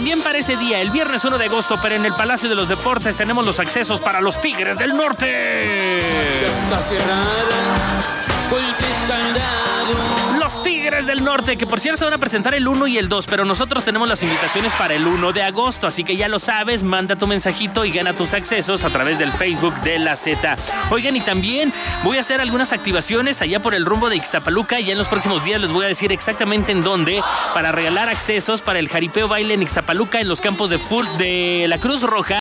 también para ese día, el viernes 1 de agosto, pero en el Palacio de los Deportes tenemos los accesos para los Tigres del Norte. Ya está cerrada, golpes candado. Los Tigres del Norte, que por cierto se van a presentar el 1 y el 2, pero nosotros tenemos las invitaciones para el 1 de agosto, así que ya lo sabes, manda tu mensajito y gana tus accesos a través del Facebook de La Z. Oigan, y también voy a hacer algunas activaciones allá por el rumbo de Ixtapaluca, y ya en los próximos días les voy a decir exactamente en dónde, para regalar accesos para el jaripeo baile en Ixtapaluca, en los campos de la Cruz Roja.